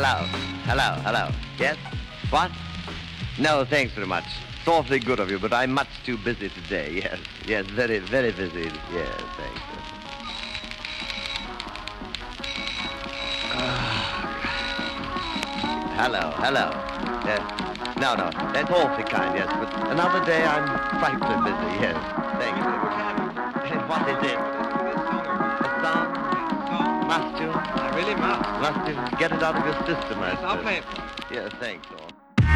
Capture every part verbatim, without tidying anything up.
hello, hello, hello. Yes? What? No, thanks very much. It's awfully good of you, but I'm much too busy today. Yes, yes, very, very busy. Yes, thanks. Hello, hello. Yes. No, no, that's awfully kind, yes, but another day I'm frightfully busy, yes. Thank you. What is it? A song? Must you? I really must. Must you get it out of your system, I Yes, I'll suppose. play it for you. Yes, thanks, all.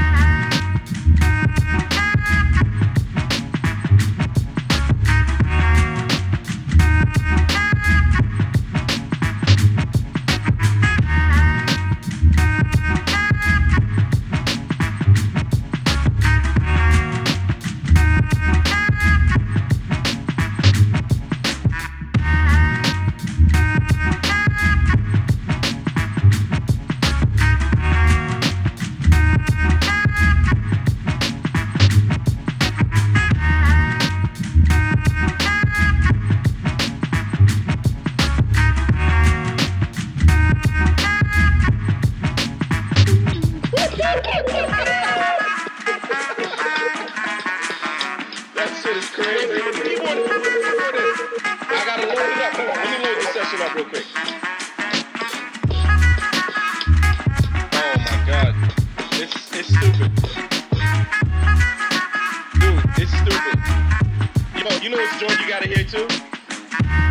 That shit is crazy. Keyboard, keyboard is. I gotta load it up. Hold on, let me load this session up real quick. Oh my god. It's it's stupid. Dude, it's stupid. Yo, you know this joint you gotta hear too?